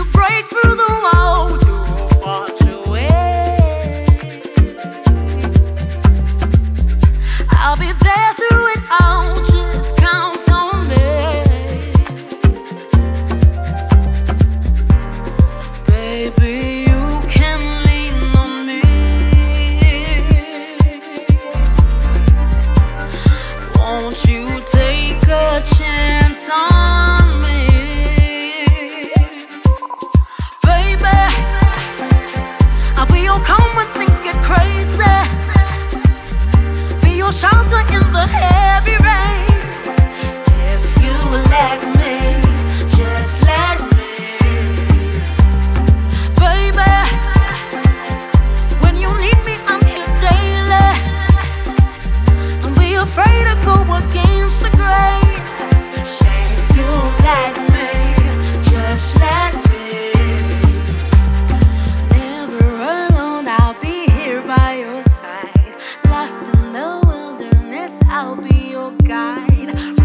break through the wall to watch away. I'll be there through it all, just count on me. Baby, you can lean on me. Won't you take a chance on me? Baby, I'll be your calm when things get crazy. Be your shelter in the heavy rain. If you let me, just let me. Baby, when you need me, I'm here daily. Don't be afraid to go against the grain. Say you let me, just let me. Never alone, I'll be here by your side. Lost in the wilderness, I'll be your guide.